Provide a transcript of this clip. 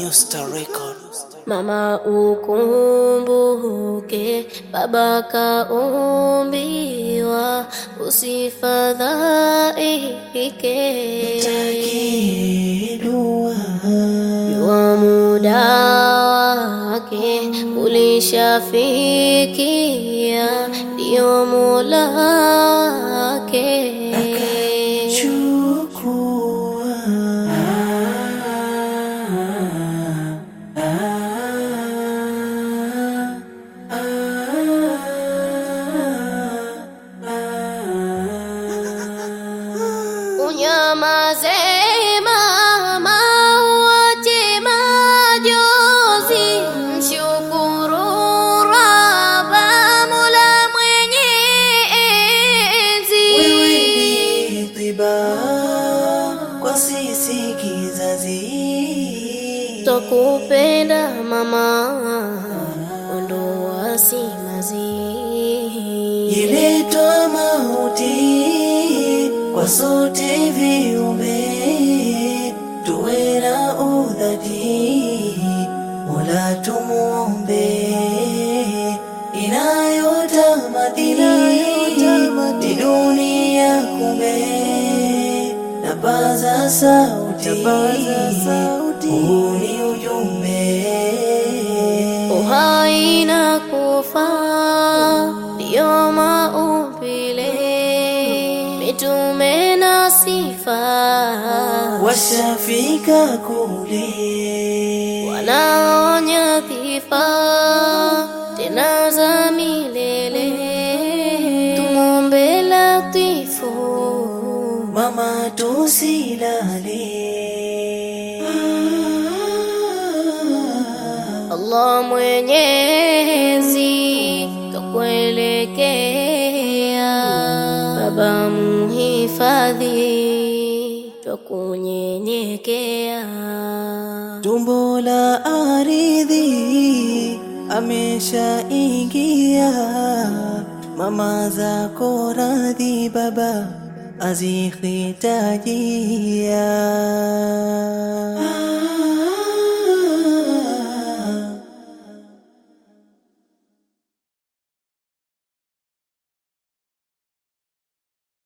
New Star Record. Mama ukumbuke, baba kaumbiwa, usifadhaike. Nitakie dua, Jua muda wake ulishafikia, ndio Mola wake chukua. Unyamaze mama, uache majonzi, mshukuru Rabba Mola mwenye enzi. Wewe ni tiba kwa sisi kizazi, Tukupenda mama, ondoa simanzi. iletwa mauti kwa sote viumbe, tuwe na udhati, Mola tumuombe. Inayotamati dunia kumbe, napaza sauti, huu ni ujumbe. Uhai na kufa ndio maumbile, mitume na sifa Washafika kule, wanaonya dhifa tena za milele. Tumwombe Latifu, mama tusilale. Allah Mwenyezi twakuelekea, baba muhifadhi twakunyenyekea. Tumbo la ardhi ameshaingia, mama zako radhi baba azihitajia.